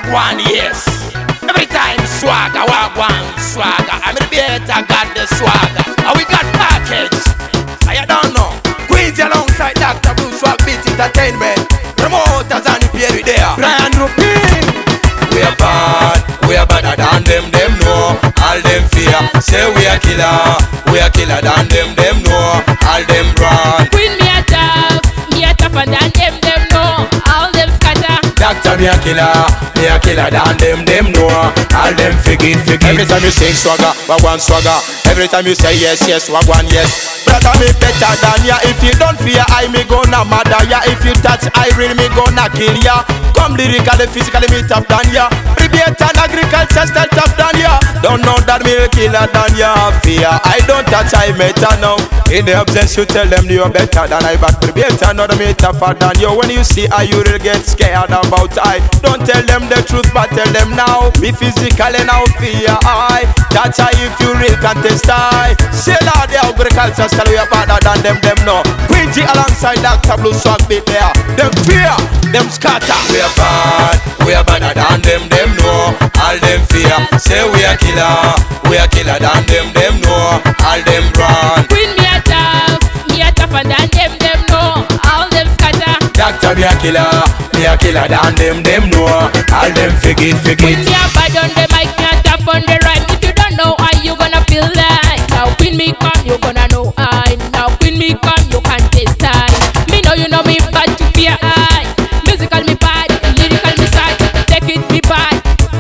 Wagwan, yes. Every time swagger, wagwan, swagger. I'm the better, got the swagger. And we got package. I don't know. Queens alongside Dr. Blue Swag Beat Entertainment. Promoters and the Perry there. Brian Rupin. We are better than them know. All them fear, say we are killer than them know. All them run. Queen me a tougher than them know. All them scatter. Doctor me a killer than them know. All them forget. Every time you sing swagger, wagwan swagger. Every time you say yes, wagwan yes. Brother me better than ya. If you don't fear, I me gonna murder ya. If you touch, I really me gonna kill ya. Come lyrically, physically me tough than ya. Rebate and agriculture style tough than ya. Don't know that me a killer than ya. Fear, I don't touch, I better now. In the absence you tell them you're better than I. But rebate and not me tougher than you. When you see I, you will get scared about I. Don't tell them the truth, but tell them now. Be physically now, fear I. That's I if you real contest I. Say la the agriculture style we are better than them no. Queen G alongside Dr. Blue Swag Beat there. Them fear, them scatter. We are better than them know. All them fear, say we are killer than them know. All them run. Queen me a tougher than them know. All them scatter. Doctor me a killer than them know. All them forget. Queen me a bad on the mic, me a top on the rhyme. If you don't know how you gonna feel like. Now Queen me come, you gonna know I. Now Queen me come, you can't taste I. Me know you know me bad to fear I. Musical me bad, lyrical me sad. Take it me bad.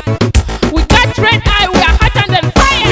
We got red eye, we are hotter than fire.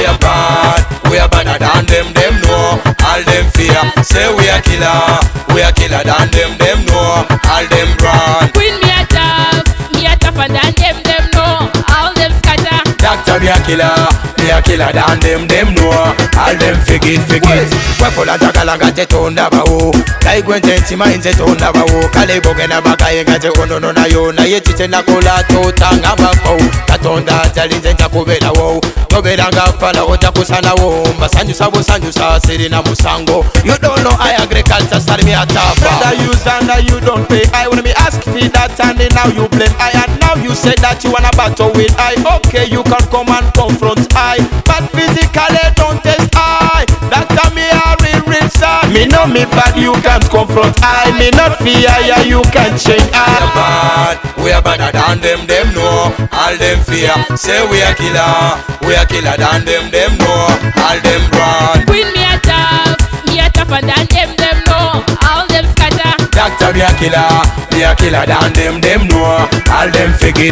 We are better than them know. All them fear, say we are killer than them know. All them run. Queen me a tougher than them know. All them scatter. Doctor me a killer than them know. All them forget. Wefola jagalanga tetonda bawo. Kaigwente ntima inze tonda bawo. Kale bogena bagaye ngaje ono na yo. Na yetite nakola totanga bako. Katonda talinze njakubera wo. Noberanga fala oja kusana wo. Mbasanyusa serina musango. You don't know I agriculture start me a tapa. Brother use and you don't pay. I wanna me ask for that and then now you blame I. And now you say that you wanna battle with I. Okay, you can come and confront I. But physically don't test I. That time me a real sad. Me know me bad, you can't confront I. Me not fear ya, you can't change I. We are better than them know. All them fear, say we are killer than them know. All them run. Queen me a tougher than them know. All them scatter. Doctor me a killer than them know. All them forget.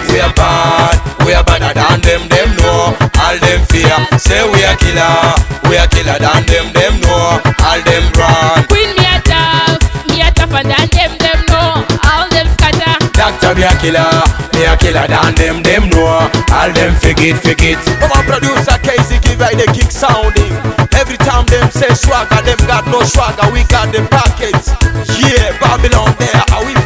We are better than them know. All them fear, say we are killer than them know. All them run. Queen me a tougher than them know. All them scatter. Doctor me a killer than them know. All them forget. From our producer Casey give I the kick sounding. Every time them say swagger, them got no swagger. We got the package. Yeah, Babylon there. How we